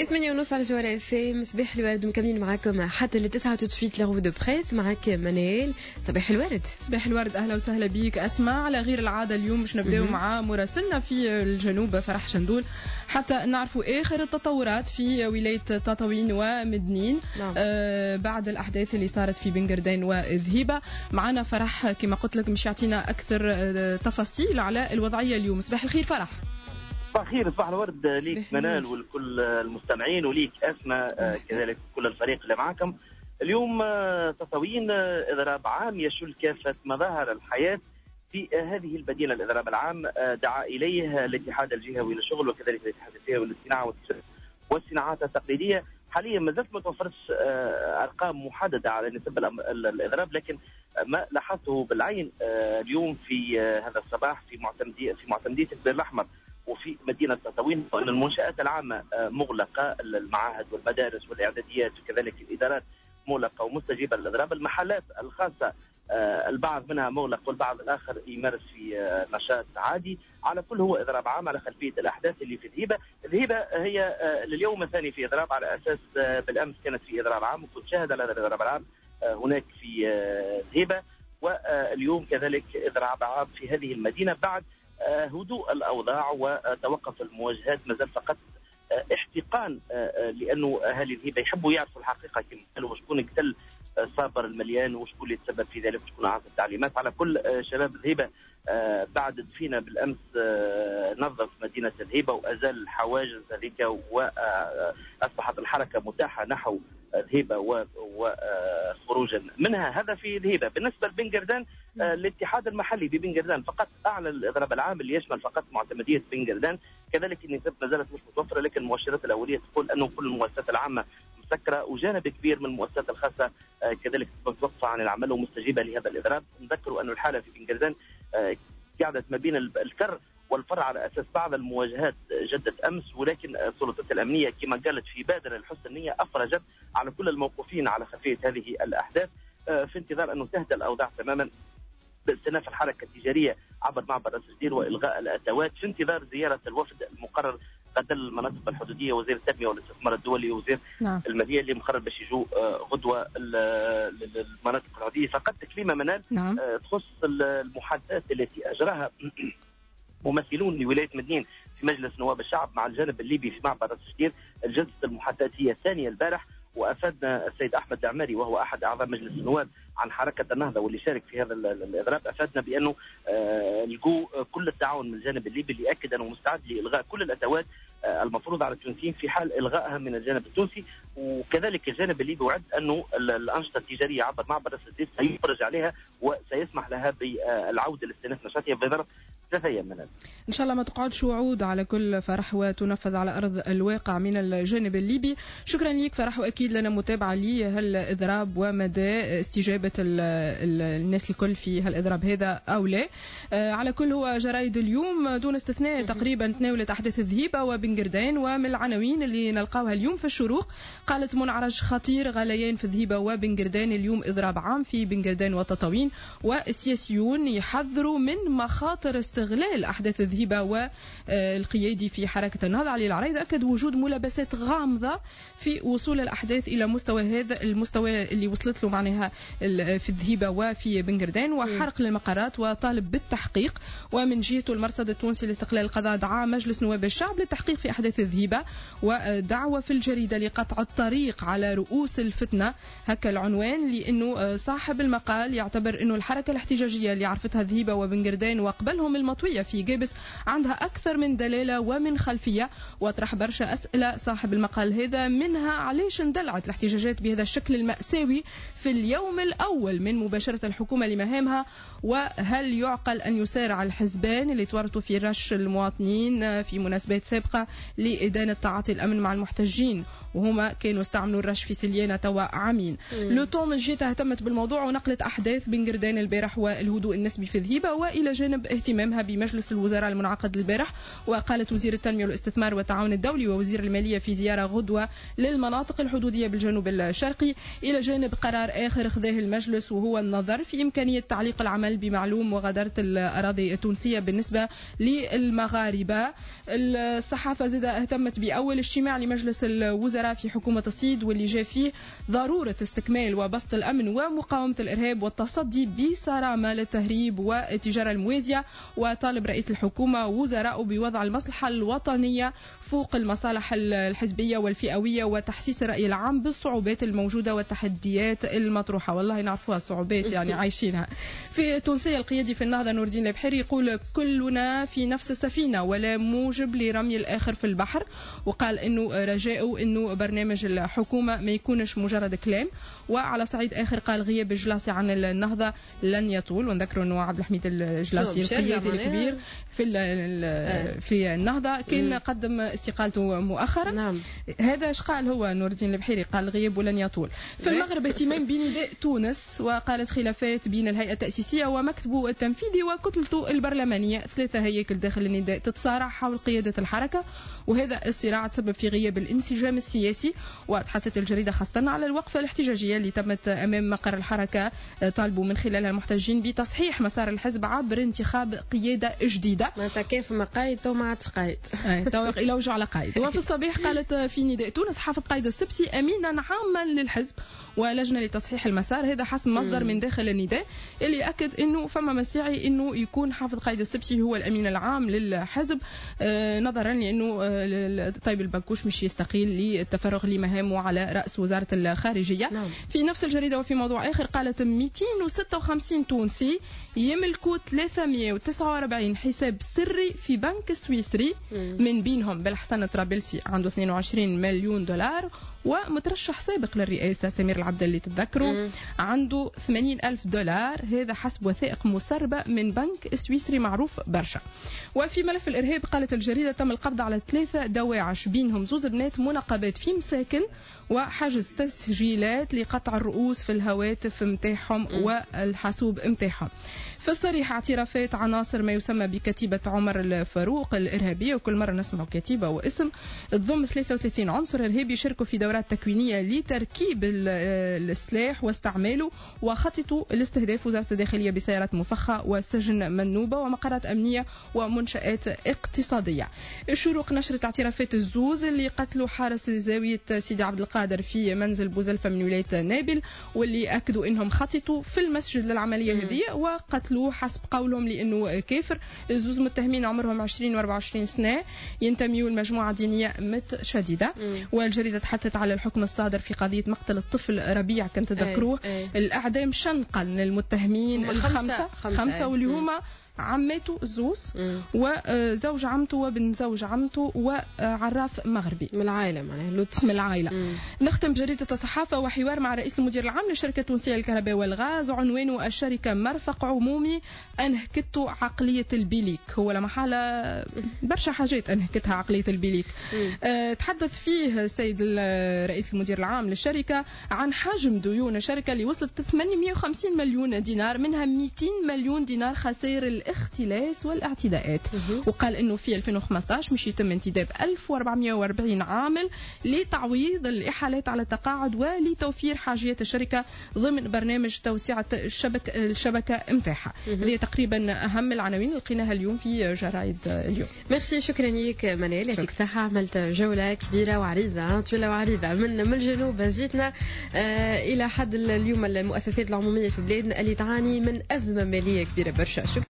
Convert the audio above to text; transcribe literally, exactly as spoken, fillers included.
ثمانية ونص على جوهرة اف ام. صباح الورد، مكملين معاكم حتى لتسعة وتسعين لغو دو بريس. معاك منال. صباح الورد. صباح الورد، اهلا وسهلا بيك. اسمع، على غير العاده اليوم باش نبداو مع مراسلنا في الجنوب فرح شندول حتى نعرفوا اخر التطورات في ولايه تطاوين ومدنين. نعم. آه بعد الاحداث اللي صارت في بنقردين وذهيبه. معنا فرح كما قلت لك مش يعطينا اكثر آه تفاصيل على الوضعيه اليوم. صباح الخير فرح. صباح الخير، صباح الورد ليك منال ولكل المستمعين وليك أسماء، كذلك كل الفريق اللي معكم اليوم. تطاوين إضراب عام يشل كافة مظاهر الحياة في هذه المدينة. الإضراب العام دعا إليه الاتحاد الجهوي للشغل وكذلك الاتحاد الجهوي للصناعة والصناعات التقليدية. حاليا ما زالت ما توفرتش أرقام محددة على نسب الإضراب، لكن ما لاحظته بالعين اليوم في هذا الصباح في معتمدية في معتمدية البير الأحمر وفي مدينة تطاوين أن المنشآت العامة مغلقة، المعاهد والمدارس والإعداديات وكذلك الإدارات مغلقة ومستجيبة للإضراب. المحلات الخاصة البعض منها مغلق والبعض الآخر يمارس في نشاط عادي. على كل هو إضراب عام على خلفية الأحداث اللي في ذهيبة. ذهيبة هي لليوم الثاني في إضراب، على أساس بالأمس كانت في إضراب عام وكنت شاهد على هذا الإضراب العام هناك في ذهيبة، واليوم كذلك إضراب عام في هذه المدينة بعد هدوء الأوضاع وتوقف المواجهات. ما زال فقط احتقان، لأنه أهالي ذهيبة يحبوا يعرفوا الحقيقة كما قالوا، وشكون قتل صابر المليان وشكون اللي تسبب في ذلك وشكون أعطى التعليمات. على كل شباب ذهيبة بعد دفينا بالأمس نظف مدينة ذهيبة وأزال الحواجز هذيك وأصبحت الحركة متاحة نحو ذهيبة وخروجا منها. هذا في ذهيبة. بالنسبة لبنقردان، الاتحاد المحلي ببنقردان فقط أعلن الإضراب العام اللي يشمل فقط معتمدية بنقردان. كذلك النسب ما زالت مش متوفرة، لكن المؤشرات الأولية تقول أنه كل المؤسسات العامة مسكرة وجانب كبير من المؤسسات الخاصة كذلك متوقفة عن العمل ومستجيبة لهذا الإضراب. نذكروا أن الحالة في بنقردان قعدت ما بين الكر والفرع على أساس بعض المواجهات جدت أمس، ولكن السلطات الأمنية كما قالت في بادرة لحسن النية أفرجت على كل الموقوفين على خلفية هذه الأحداث في انتظار أنه تهدأ الأوضاع تماما باستئناف الحركة التجارية عبر معبر راس الجدير وإلغاء الأتوات في انتظار زيارة الوفد المقرر غدا المناطق الحدودية. وزير التنمية والاستثمار الدولي وزير نعم. المالية اللي مقرر باش يجوا غدوة المناطق الحدودية. فقط تكليمة منال نعم. تخص المحادثات التي أجراها ممثلون لولاية مدنين في مجلس نواب الشعب مع الجانب الليبي في معبر راس الجدير. الجلسة المحادثات هي الثانية البارح، وأفادنا السيد أحمد دعماري وهو أحد أعضاء مجلس النواب عن حركة النهضة واللي شارك في هذا الإضراب. أفادنا بأنه آه لقوا كل التعاون من الجانب الليبي اللي أكد أنه مستعد لإلغاء كل الأتوات آه المفروض على التونسيين في حال إلغائها من الجانب التونسي. وكذلك الجانب الليبي وعد أنه الأنشطة التجارية عبر معبر راس الجدير سيفرج عليها وسيسمح لها بالعودة لاستئناف نشاطها بظرف ثلاثة أيام. إن شاء الله ما تقعدش وعود على كل فرح وتنفذ على أرض الواقع من الجانب الليبي. شكرا لك فرح، وأكيد لنا متابعة لي هالإضراب ومدى استجابة ال ال الناس الكل في هالإضراب هذا أو لا. آه على كل هو جرائد اليوم دون استثناء تقريبا تناولت أحداث الذهيبة وبنقردين، ومن العناوين اللي نلقاوها اليوم في الشروق قالت منعرج خطير، غليان في الذهيبة وبنقردين، اليوم إضراب عام في بنقردين وتطاوين، والسياسيون يحذروا من مخاطر استغلال أحداث الذهيبة. والقيادي في حركة النهضة علي العريض أكد وجود ملابسات غامضة في وصول الأحداث إلى مستوى هذا المستوى اللي وصلت له معناها في الذهيبة وفي بنقردين، وحرق للمقرات وطالب بالتحقيق. ومن جهته المرصد التونسي لاستقلال القضاء دعا مجلس نواب الشعب للتحقيق في أحداث الذهيبة، ودعوة في الجريدة لقطع الطريق على رؤوس الفتنة، هكا العنوان، لأنه صاحب المقال يعتبر أنه الحركة الاحتجاجية اللي عرفتها الذهيبة وبنقردين وقبلهم المطوية في جابس عندها أكثر من دلالة ومن خلفية. وطرح برشا أسئلة صاحب المقال هذا، منها علاش اندلعت الاحتجاجات بهذا الشكل المأساوي في اليوم الأول من مباشرة الحكومة لمهامها، وهل يعقل أن يسارع الحزبان اللي تورطوا في رش المواطنين في مناسبات سابقة لإدانة تعاطي الأمن مع المحتجين وهما كانوا استعملوا الرش في سليانة توا عامين. لو طون من جهتها اهتمت بالموضوع ونقلت أحداث بنقردين البارح والهدوء النسبي في ذهيبة، وإلى جانب اهتمامها منها بمجلس الوزراء المنعقد البارح. وقالت وزير التنمية والاستثمار والتعاون الدولي ووزير المالية في زيارة غدوة للمناطق الحدودية بالجنوب الشرقي، إلى جانب قرار آخر أخذه المجلس وهو النظر في إمكانية تعليق العمل بمعلوم مغادرة الأراضي التونسية بالنسبة للمغاربة. الصحافة زاد اهتمت بأول اجتماع لمجلس الوزراء في حكومة الصيد واللي جاء فيه ضرورة استكمال وبسط الأمن ومقاومة الإرهاب والتصدي بصرامة للتهريب والتجارة الموازية. وطالب رئيس الحكومة وزراء بوضع المصلحة الوطنية فوق المصالح الحزبية والفئوية وتحسيس الرأي العام بالصعوبات الموجودة والتحديات المطروحة. والله نعرفوها الصعوبات يعني عايشينها. في التونسية القيادي في النهضة نور الدين البحيري يقول كلنا في نفس السفينة ولا موجب لرمي الآخر في البحر، وقال إنه رجاؤه إنه برنامج الحكومة ما يكونش مجرد كلام. وعلى صعيد آخر قال غياب الجلاصي عن النهضة لن يطول، ونذكروا أنه عبد الحميد الجلاصي القيادي الكبير في في النهضة كان قدم استقالته مؤخرا. نعم. هذا ايش قال هو نور الدين البحيري؟ قال غياب ولن يطول. في المغرب اهتمام بنداء تونس، وقالت خلافات بين الهيئة التأسيسية ومكتبه التنفيذي وكتلته البرلمانية، ثلاثة هياكل داخل النداء تتصارع حول قيادة الحركة، وهذا الصراع تسبب في غياب الانسجام السياسي. وتحدثت الجريدة خاصة على الوقفة الاحتجاجية اللي تمت أمام مقر الحركة، طالبوا من خلالها المحتجين بتصحيح مسار الحزب عبر انتخاب قيادة جديدة. معناتها كيف ما قايد تو ما عادش قايد. تو يلوجوا على قايد. وفي الصباح قالت في نداء تونس حافظ قايد السبسي أمينا عاما للحزب ولجنة لتصحيح المسار. هذا حسب مصدر من داخل النداء اللي أكد أنه فما مساعي أنه يكون حافظ قايد السبسي هو الأمين العام للحزب، آه نظرا لأنه آه طيب البنكوش مش يستقيل للتفرغ لمهامه على رأس وزارة الخارجية. نعم. في نفس الجريدة وفي موضوع آخر قالت مئتين وستة وخمسين تونسي يملكوا ثلاثمئة وتسعة وأربعين حساب سري في بنك سويسري، من بينهم بالحسن طرابلسي عنده اثنين وعشرين مليون دولار، ومترشح سابق للرئاسة سمير العبد اللي تتذكروا عنده ثمانين ألف دولار، هذا حسب وثائق مسربة من بنك سويسري معروف برشا. وفي ملف الإرهاب قالت الجريدة تم القبض على ثلاثة دواعش بينهم زوز بنات منقبات في مساكن، وحجز تسجيلات لقطع الرؤوس في الهواتف متاعهم والحاسوب متاعهم. في الصريح اعترافات عناصر ما يسمى بكتيبة عمر الفاروق الإرهابية، وكل مرة نسمع كتيبة واسم، تضم ثلاثة وثلاثين عنصر إرهابي يشاركوا في دورات تكوينية لتركيب السلاح واستعماله، وخططوا لاستهداف وزارة الداخلية بسيارات مفخة وسجن منوبة ومقرات أمنية ومنشآت اقتصادية. الشروق نشرت اعترافات الزوز اللي قتلوا حارس زاوية سيدي عبد القادر في منزل بوزلفة من ولاية نابل، واللي أكدوا إنهم خططوا في المسجد للعملية هذه وقتلوا حسب قولهم لأنه كافر. الزوز متهمين عمرهم عشرين وأربعة وعشرين سنة، ينتميوا لمجموعة دينية متشددة. والجريدة تحدثت على الحكم الصادر في قضية مقتل الطفل ربيع، كنت تذكروه، الأعدام شنقا للمتهمين الخمسة خمسة, خمسة واللي هما عمته الزوز وزوج عمته وبن زوج عمته وعراف مغربي من العائلة، معناها لطف من العائلة. مم. نختم جريدة الصحافة وحوار مع رئيس المدير العام للشركة التونسية للكهرباء والغاز، عنوانه الشركة مرفق عمومي أنهكته عقلية البيليك. هو لما حالة برشا حاجات أنهكتها عقلية البيليك. أه تحدث فيه السيد رئيس المدير العام للشركة عن حجم ديون الشركة اللي وصلت ثمانمئة وخمسين مليون دينار، منها مئتين مليون دينار خسائر الاختلاس والاعتداءات. وقال انه في ألفين وخمسة عشر مش يتم انتداب ألف وأربعمئة وأربعين عامل لتعويض الاحالات على التقاعد ولتوفير حاجيات الشركه ضمن برنامج توسعه الشبكه الشبكه متاعها. هذه تقريبا اهم العناوين اللي لقيناها اليوم في جرايد اليوم. ميرسي، شكرا لك منال، يعطيك الصحه. عملت جوله كبيره وعريضه طويله وعريضه من من الجنوب زيتنا آه الى حد اليوم المؤسسات العموميه في بلادنا اللي تعاني من ازمه ماليه كبيره برشا.